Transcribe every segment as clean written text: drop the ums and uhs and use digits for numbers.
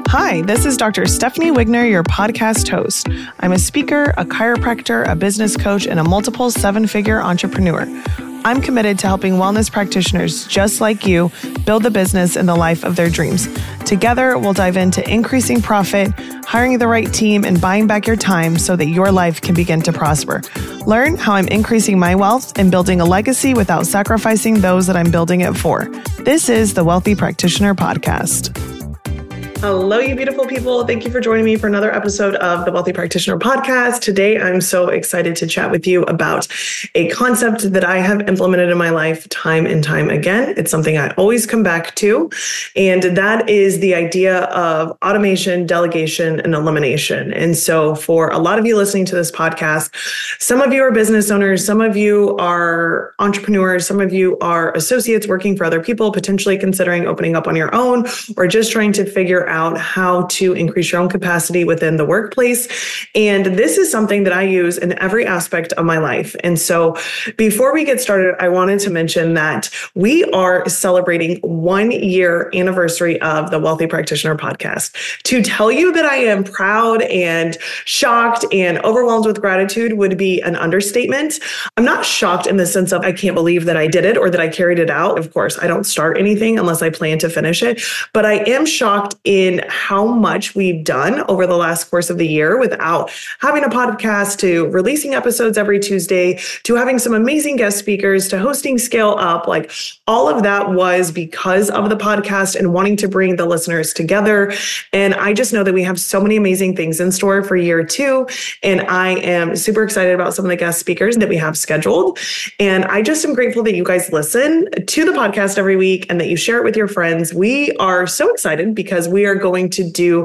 Hi, this is Dr. Stephanie Wigner, your podcast host. I'm a speaker, a chiropractor, a business coach, and a multiple seven-figure entrepreneur. I'm committed to helping wellness practitioners just like you build the business and the life of their dreams. Together, we'll dive into increasing profit, hiring the right team, and buying back your time so that your life can begin to prosper. Learn how I'm increasing my wealth and building a legacy without sacrificing those that I'm building it for. This is the Wealthy Practitioner Podcast. Hello, you beautiful people. Thank you for joining me for another episode of the Wealthy Practitioner Podcast. Today, I'm so excited to chat with you about a concept that I have implemented in my life time and time again. It's something I always come back to, and that is the idea of automation, delegation, and elimination. And so for a lot of you listening to this podcast, some of you are business owners, some of you are entrepreneurs, some of you are associates working for other people, potentially considering opening up on your own, or just trying to figure out how to increase your own capacity within the workplace. And this is something that I use in every aspect of my life. And so before we get started, I wanted to mention that we are celebrating 1 year anniversary of the Wealthy Practitioner Podcast. To tell you that I am proud and shocked and overwhelmed with gratitude would be an understatement. I'm not shocked in the sense of I can't believe that I did it or that I carried it out. Of course, I don't start anything unless I plan to finish it, but I am shocked in how much we've done over the last course of the year without having a podcast, to releasing episodes every Tuesday, to having some amazing guest speakers, to hosting Scale Up. Like all of that was because of the podcast and wanting to bring the listeners together. And I just know that we have so many amazing things in store for year 2. And I am super excited about some of the guest speakers that we have scheduled. And I just am grateful that you guys listen to the podcast every week and that you share it with your friends. We are so excited because we are going to do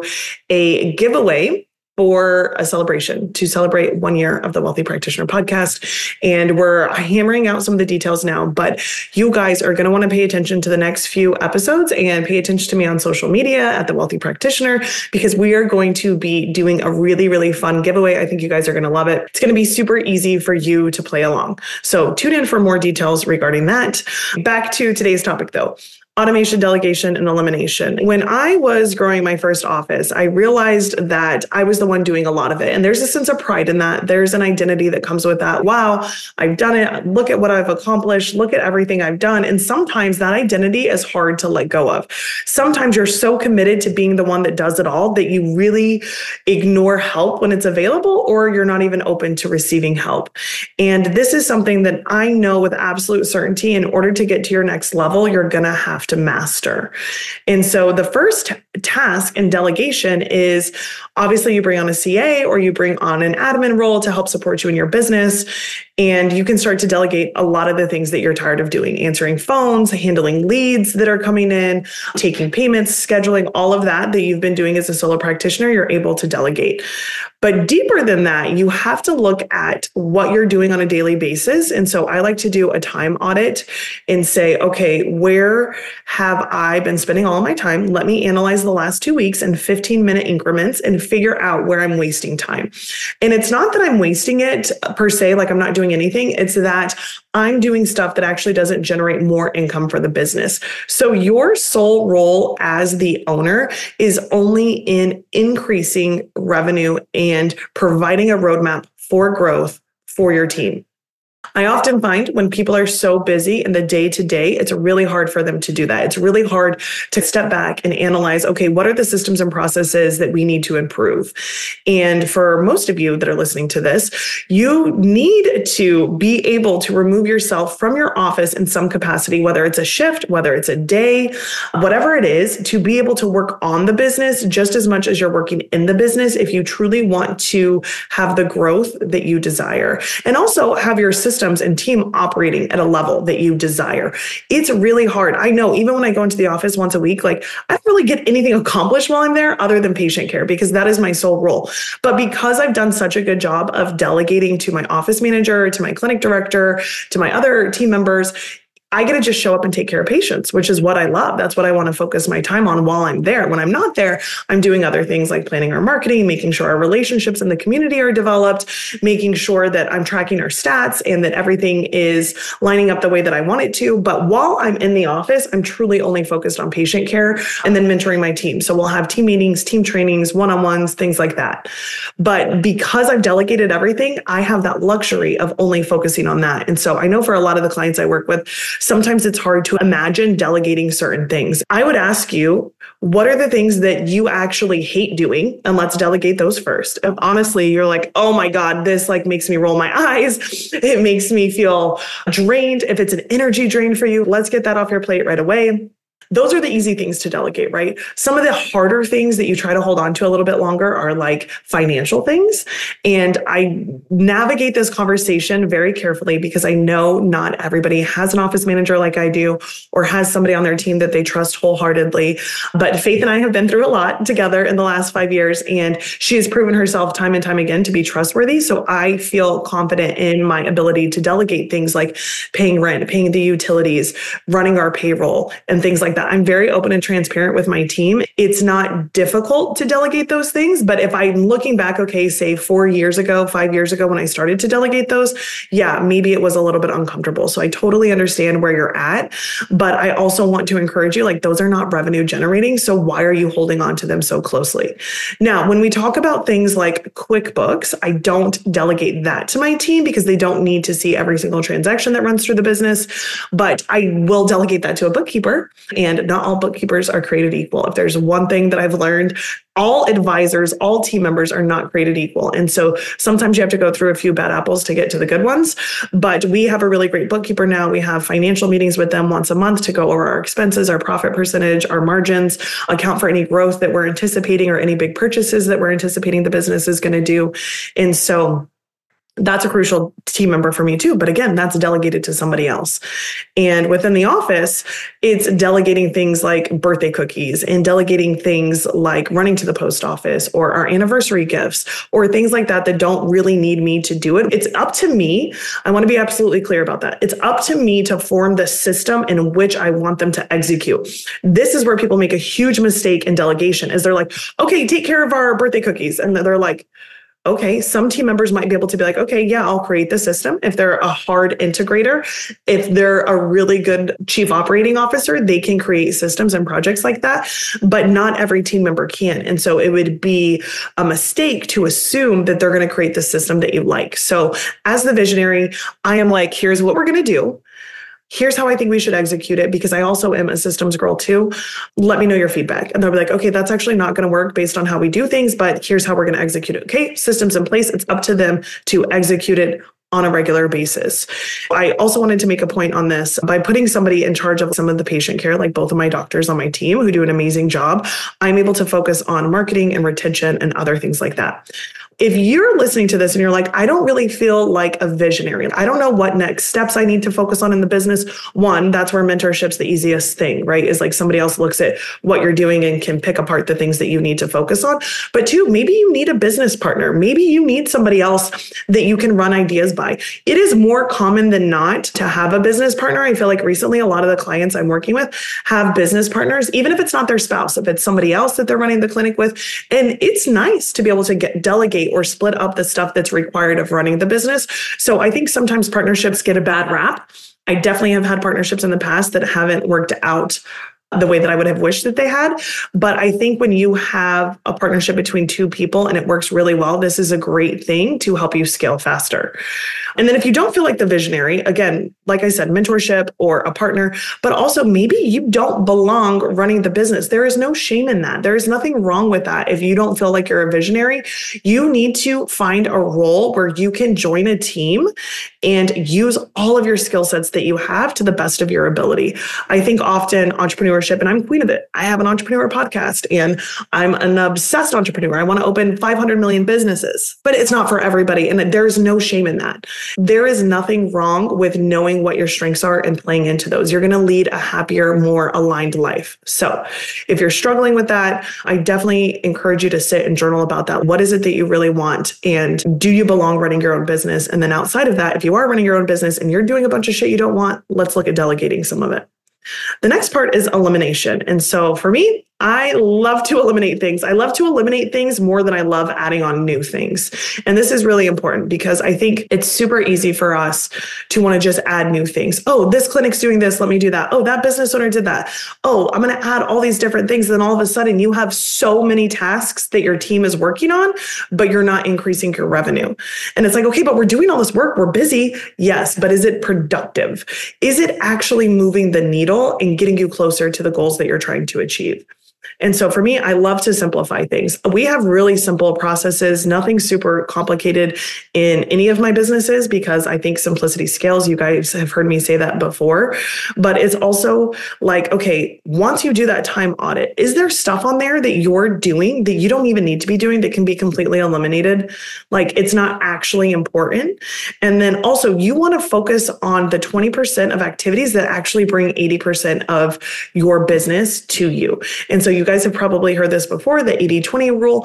a giveaway for a celebration to celebrate 1 year of the Wealthy Practitioner Podcast. And we're hammering out some of the details now, but you guys are going to want to pay attention to the next few episodes and pay attention to me on social media at the Wealthy Practitioner, because we are going to be doing a really, really fun giveaway. I think you guys are going to love it. It's going to be super easy for you to play along. So tune in for more details regarding that. Back to today's topic though. Automation, delegation, and elimination. When I was growing my first office, I realized that I was the one doing a lot of it. And there's a sense of pride in that. There's an identity that comes with that. Wow, I've done it. Look at what I've accomplished. Look at everything I've done. And sometimes that identity is hard to let go of. Sometimes you're so committed to being the one that does it all that you really ignore help when it's available, or you're not even open to receiving help. And this is something that I know with absolute certainty, in order to get to your next level, you're going to have to master. And so the first task in delegation is obviously you bring on a CA or you bring on an admin role to help support you in your business. And you can start to delegate a lot of the things that you're tired of doing: answering phones, handling leads that are coming in, taking payments, scheduling, all of that you've been doing as a solo practitioner, you're able to delegate. But deeper than that, you have to look at what you're doing on a daily basis. And so I like to do a time audit and say, okay, where have I been spending all of my time? Let me analyze the last 2 weeks in 15-minute increments and figure out where I'm wasting time. And it's not that I'm wasting it per se, like I'm not doing anything. It's that I'm doing stuff that actually doesn't generate more income for the business. So your sole role as the owner is only in increasing revenue and providing a roadmap for growth for your team. I often find when people are so busy in the day-to-day, it's really hard for them to do that. It's really hard to step back and analyze, okay, what are the systems and processes that we need to improve? And for most of you that are listening to this, you need to be able to remove yourself from your office in some capacity, whether it's a shift, whether it's a day, whatever it is, to be able to work on the business just as much as you're working in the business if you truly want to have the growth that you desire. And also have your system and team operating at a level that you desire. It's really hard. I know even when I go into the office once a week, like I don't really get anything accomplished while I'm there other than patient care, because that is my sole role. But because I've done such a good job of delegating to my office manager, to my clinic director, to my other team members, I get to just show up and take care of patients, which is what I love. That's what I want to focus my time on while I'm there. When I'm not there, I'm doing other things like planning our marketing, making sure our relationships in the community are developed, making sure that I'm tracking our stats and that everything is lining up the way that I want it to. But while I'm in the office, I'm truly only focused on patient care and then mentoring my team. So we'll have team meetings, team trainings, one-on-ones, things like that. But because I've delegated everything, I have that luxury of only focusing on that. And so I know for a lot of the clients I work with, sometimes it's hard to imagine delegating certain things. I would ask you, what are the things that you actually hate doing? And let's delegate those first. If honestly, you're like, oh my God, this like makes me roll my eyes. It makes me feel drained. If it's an energy drain for you, let's get that off your plate right away. Those are the easy things to delegate, right? Some of the harder things that you try to hold on to a little bit longer are like financial things. And I navigate this conversation very carefully because I know not everybody has an office manager like I do or has somebody on their team that they trust wholeheartedly. But Faith and I have been through a lot together in the last 5 years, and she has proven herself time and time again to be trustworthy. So I feel confident in my ability to delegate things like paying rent, paying the utilities, running our payroll, and things like that. I'm very open and transparent with my team. It's not difficult to delegate those things, but if I'm looking back, okay, say 4 years ago, 5 years ago when I started to delegate those, yeah, maybe it was a little bit uncomfortable. So I totally understand where you're at, but I also want to encourage you, like those are not revenue generating. So why are you holding on to them so closely? Now, when we talk about things like QuickBooks, I don't delegate that to my team because they don't need to see every single transaction that runs through the business, but I will delegate that to a bookkeeper. And not all bookkeepers are created equal. If there's one thing that I've learned, all advisors, all team members are not created equal. And so sometimes you have to go through a few bad apples to get to the good ones. But we have a really great bookkeeper now. We have financial meetings with them once a month to go over our expenses, our profit percentage, our margins, account for any growth that we're anticipating or any big purchases that we're anticipating the business is going to do. And so that's a crucial team member for me too. But again, that's delegated to somebody else. And within the office, it's delegating things like birthday cookies and delegating things like running to the post office or our anniversary gifts or things like that that don't really need me to do it. It's up to me. I want to be absolutely clear about that. It's up to me to form the system in which I want them to execute. This is where people make a huge mistake in delegation is they're like, okay, take care of our birthday cookies. And they're like, okay, some team members might be able to be like, okay, yeah, I'll create the system. If they're a hard integrator, if they're a really good chief operating officer, they can create systems and projects like that, but not every team member can. And so it would be a mistake to assume that they're going to create the system that you like. So as the visionary, I am like, here's what we're going to do. Here's how I think we should execute it because I also am a systems girl too. Let me know your feedback. And they'll be like, okay, that's actually not going to work based on how we do things, but here's how we're going to execute it. Okay, systems in place. It's up to them to execute it on a regular basis. I also wanted to make a point on this. By putting somebody in charge of some of the patient care, like both of my doctors on my team who do an amazing job, I'm able to focus on marketing and retention and other things like that. If you're listening to this and you're like, I don't really feel like a visionary, I don't know what next steps I need to focus on in the business. One, that's where mentorship's the easiest thing, right? Is like somebody else looks at what you're doing and can pick apart the things that you need to focus on. But two, maybe you need a business partner. Maybe you need somebody else that you can run ideas by. It is more common than not to have a business partner. I feel like recently a lot of the clients I'm working with have business partners, even if it's not their spouse, if it's somebody else that they're running the clinic with. And it's nice to be able to delegate or split up the stuff that's required of running the business. So I think sometimes partnerships get a bad rap. I definitely have had partnerships in the past that haven't worked out the way that I would have wished that they had. But I think when you have a partnership between two people and it works really well, this is a great thing to help you scale faster. And then if you don't feel like the visionary, again, like I said, mentorship or a partner, but also maybe you don't belong running the business. There is no shame in that. There is nothing wrong with that. If you don't feel like you're a visionary, you need to find a role where you can join a team and use all of your skill sets that you have to the best of your ability. I think often entrepreneurship entrepreneurship and I'm queen of it. I have an entrepreneur podcast and I'm an obsessed entrepreneur. I want to open 500 million businesses, but it's not for everybody. And there's no shame in that. There is nothing wrong with knowing what your strengths are and playing into those. You're going to lead a happier, more aligned life. So if you're struggling with that, I definitely encourage you to sit and journal about that. What is it that you really want? And do you belong running your own business? And then outside of that, if you are running your own business and you're doing a bunch of shit you don't want, let's look at delegating some of it. The next part is elimination. And so for me, I love to eliminate things. I love to eliminate things more than I love adding on new things. And this is really important because I think it's super easy for us to want to just add new things. Oh, this clinic's doing this. Let me do that. Oh, that business owner did that. Oh, I'm going to add all these different things. Then all of a sudden you have so many tasks that your team is working on, but you're not increasing your revenue. And it's like, okay, but we're doing all this work. We're busy. Yes, but is it productive? Is it actually moving the needle and getting you closer to the goals that you're trying to achieve? And so for me, I love to simplify things. We have really simple processes, nothing super complicated in any of my businesses because I think simplicity scales. You guys have heard me say that before, but it's also like, okay, once you do that time audit, is there stuff on there that you're doing that you don't even need to be doing that can be completely eliminated? Like it's not actually important. And then also you want to focus on the 20% of activities that actually bring 80% of your business to you. And so you guys have probably heard this before, the 80-20 rule.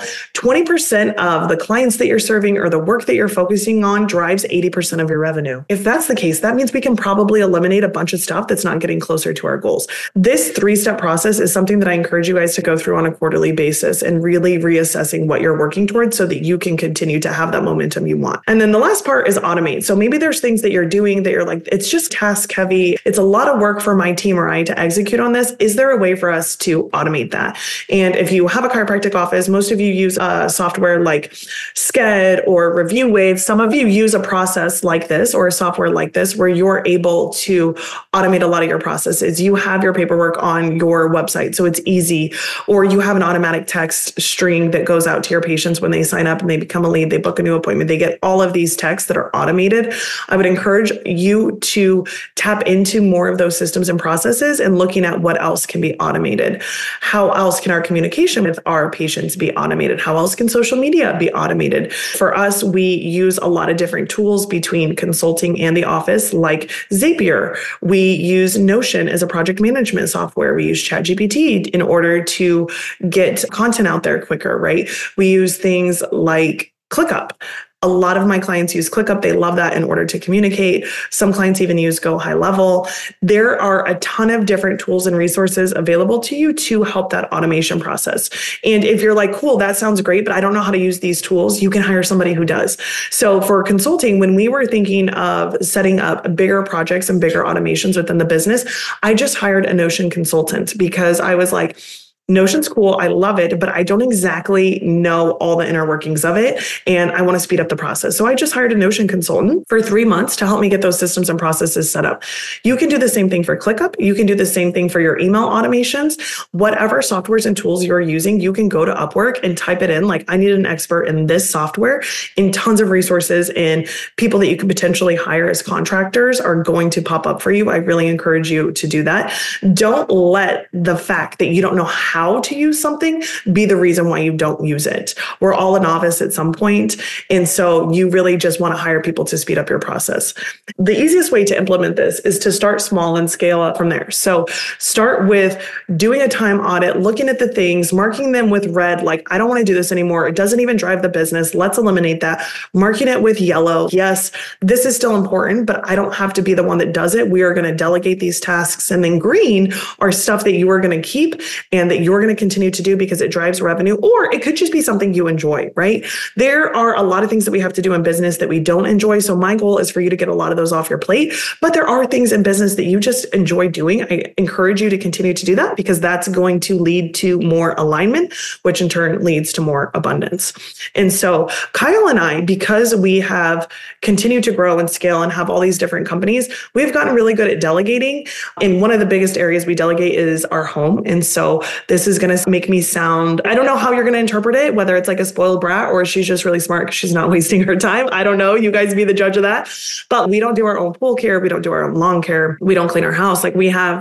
20% of the clients that you're serving or the work that you're focusing on drives 80% of your revenue. If that's the case, that means we can probably eliminate a bunch of stuff that's not getting closer to our goals. This 3-step process is something that I encourage you guys to go through on a quarterly basis and really reassessing what you're working towards so that you can continue to have that momentum you want. And then the last part is automate. So maybe there's things that you're doing that you're like, it's just task heavy. It's a lot of work for my team or I to execute on this. Is there a way for us to automate that? And if you have a chiropractic office, most of you use software like Sked or ReviewWave. Some of you use a process like this or a software like this where you're able to automate a lot of your processes. You have your paperwork on your website, so it's easy. Or you have an automatic text string that goes out to your patients when they sign up and they become a lead, they book a new appointment, they get all of these texts that are automated. I would encourage you to tap into more of those systems and processes and looking at what else can be automated. How else can our communication with our patients be automated? How else can social media be automated? For us, we use a lot of different tools between consulting and the office, like Zapier. We use Notion as a project management software. We use ChatGPT in order to get content out there quicker, right? We use things like ClickUp. A lot of my clients use ClickUp. They love that in order to communicate. Some clients even use Go High Level. There are a ton of different tools and resources available to you to help that automation process. And if you're like, cool, that sounds great, but I don't know how to use these tools, you can hire somebody who does. So for consulting, when we were thinking of setting up bigger projects and bigger automations within the business, I just hired a Notion consultant because I was like, Notion's cool. I love it, but I don't exactly know all the inner workings of it. And I want to speed up the process. So I just hired a Notion consultant for 3 months to help me get those systems and processes set up. You can do the same thing for ClickUp. You can do the same thing for your email automations. Whatever softwares and tools you're using, you can go to Upwork and type it in like, I need an expert in this software, and tons of resources and people that you could potentially hire as contractors are going to pop up for you. I really encourage you to do that. Don't let the fact that you don't know how to use something be the reason why you don't use it. We're all a novice at some point. And so you really just want to hire people to speed up your process. The easiest way to implement this is to start small and scale up from there. So start with doing a time audit, looking at the things, marking them with red, like, I don't want to do this anymore. It doesn't even drive the business. Let's eliminate that. Marking it with yellow. Yes, this is still important, but I don't have to be the one that does it. We are going to delegate these tasks. And then green are stuff that you are going to keep and that you're going to continue to do because it drives revenue, or it could just be something you enjoy, right? There are a lot of things that we have to do in business that we don't enjoy. So my goal is for you to get a lot of those off your plate, but there are things in business that you just enjoy doing. I encourage you to continue to do that because that's going to lead to more alignment, which in turn leads to more abundance. And so Kyle and I, because we have continued to grow and scale and have all these different companies, we've gotten really good at delegating. And one of the biggest areas we delegate is our home. And so this is going to make me sound, I don't know how you're going to interpret it, whether it's like a spoiled brat or she's just really smart because she's not wasting her time. I don't know. You guys be the judge of that. But we don't do our own pool care. We don't do our own lawn care. We don't clean our house. Like we have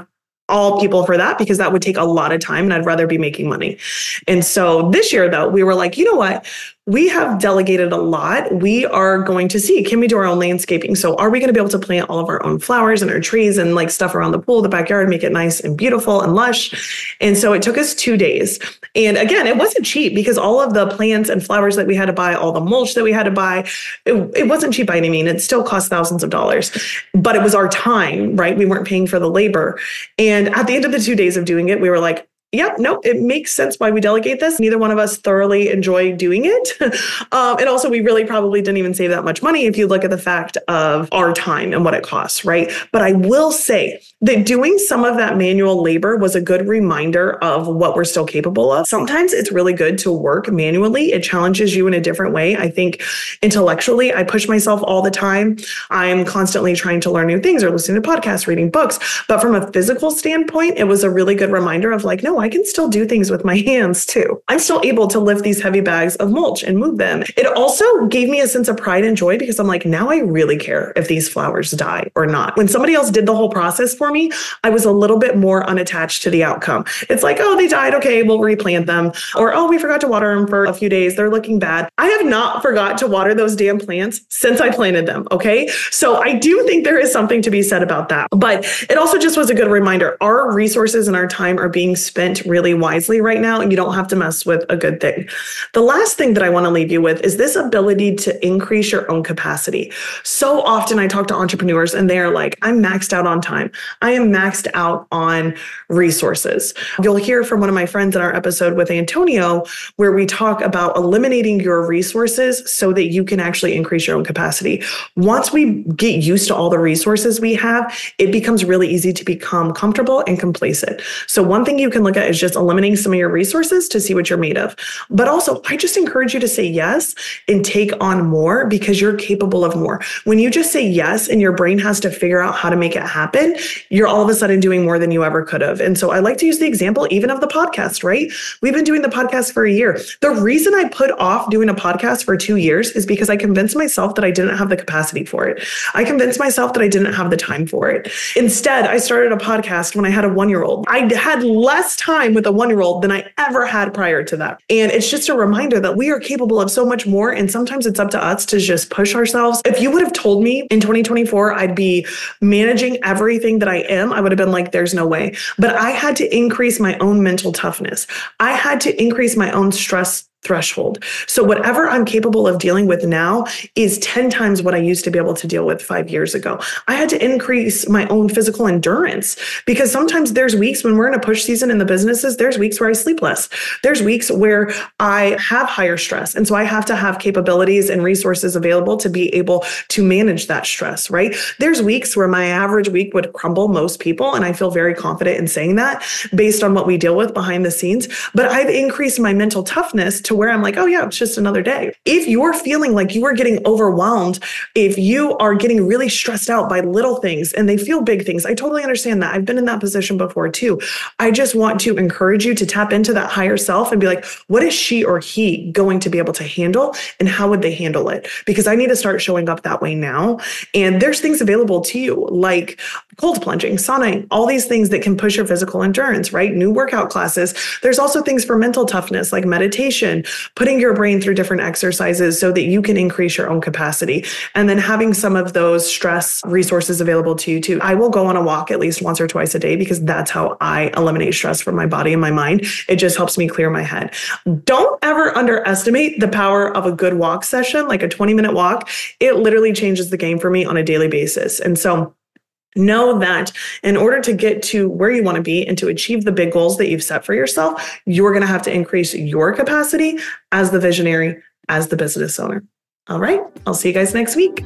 all people for that because that would take a lot of time and I'd rather be making money. And so this year though, we were like, you know what? We have delegated a lot. We are going to see, can we do our own landscaping? So are we going to be able to plant all of our own flowers and our trees and like stuff around the pool, the backyard, make it nice and beautiful and lush? And so it took us 2 days. And again, it wasn't cheap because all of the plants and flowers that we had to buy, all the mulch that we had to buy, it wasn't cheap by any means. It still cost thousands of dollars, but it was our time, right? We weren't paying for the labor. And at the end of the 2 days of doing it, we were like, yep, no, it makes sense why we delegate this. Neither one of us thoroughly enjoy doing it. And also, we really probably didn't even save that much money if you look at the fact of our time and what it costs, right? But I will say that doing some of that manual labor was a good reminder of what we're still capable of. Sometimes it's really good to work manually. It challenges you in a different way. I think intellectually, I push myself all the time. I'm constantly trying to learn new things or listening to podcasts, reading books. But from a physical standpoint, it was a really good reminder of like, no, I can still do things with my hands too. I'm still able to lift these heavy bags of mulch and move them. It also gave me a sense of pride and joy because I'm like, now I really care if these flowers die or not. When somebody else did the whole process for me, I was a little bit more unattached to the outcome. It's like, oh, they died. Okay, we'll replant them. Or, oh, we forgot to water them for a few days. They're looking bad. I have not forgot to water those damn plants since I planted them. Okay. So I do think there is something to be said about that. But it also just was a good reminder. Our resources and our time are being spent really wisely right now, and you don't have to mess with a good thing. The last thing that I want to leave you with is this ability to increase your own capacity. So often I talk to entrepreneurs and they're like, I'm maxed out on time. I am maxed out on resources. You'll hear from one of my friends in our episode with Antonio, where we talk about eliminating your resources so that you can actually increase your own capacity. Once we get used to all the resources we have, it becomes really easy to become comfortable and complacent. So one thing you can look at is just eliminating some of your resources to see what you're made of. But also, I just encourage you to say yes and take on more because you're capable of more. When you just say yes and your brain has to figure out how to make it happen, you're all of a sudden doing more than you ever could have. And so I like to use the example even of the podcast, right? We've been doing the podcast for a year. The reason I put off doing a podcast for 2 years is because I convinced myself that I didn't have the capacity for it. I convinced myself that I didn't have the time for it. Instead, I started a podcast when I had a 1-year-old. I had less time with a 1-year-old than I ever had prior to that. And it's just a reminder that we are capable of so much more. And sometimes it's up to us to just push ourselves. If you would have told me in 2024, I'd be managing everything that I am, I would have been like, there's no way. But I had to increase my own mental toughness. I had to increase my own stress threshold. So whatever I'm capable of dealing with now is 10 times what I used to be able to deal with 5 years ago. I had to increase my own physical endurance because sometimes there's weeks when we're in a push season in the businesses, there's weeks where I sleep less. There's weeks where I have higher stress. And so I have to have capabilities and resources available to be able to manage that stress, right? There's weeks where my average week would crumble most people. And I feel very confident in saying that based on what we deal with behind the scenes. But I've increased my mental toughness to where I'm like, oh yeah, it's just another day. If you're feeling like you are getting overwhelmed, if you are getting really stressed out by little things and they feel big things, I totally understand that. I've been in that position before too. I just want to encourage you to tap into that higher self and be like, what is she or he going to be able to handle and how would they handle it? Because I need to start showing up that way now. And there's things available to you like cold plunging, sauning, all these things that can push your physical endurance, right? New workout classes. There's also things for mental toughness like meditation, putting your brain through different exercises so that you can increase your own capacity. And then having some of those stress resources available to you too. I will go on a walk at least once or twice a day because that's how I eliminate stress from my body and my mind. It just helps me clear my head. Don't ever underestimate the power of a good walk session, like a 20-minute walk. It literally changes the game for me on a daily basis. And so know that in order to get to where you want to be and to achieve the big goals that you've set for yourself, you're going to have to increase your capacity as the visionary, as the business owner. All right. I'll see you guys next week.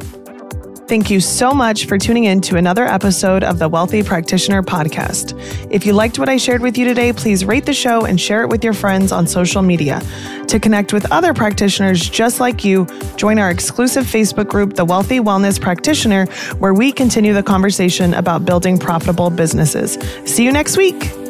Thank you so much for tuning in to another episode of the Wealthy Practitioner Podcast. If you liked what I shared with you today, please rate the show and share it with your friends on social media. To connect with other practitioners just like you, join our exclusive Facebook group, The Wealthy Wellness Practitioner, where we continue the conversation about building profitable businesses. See you next week.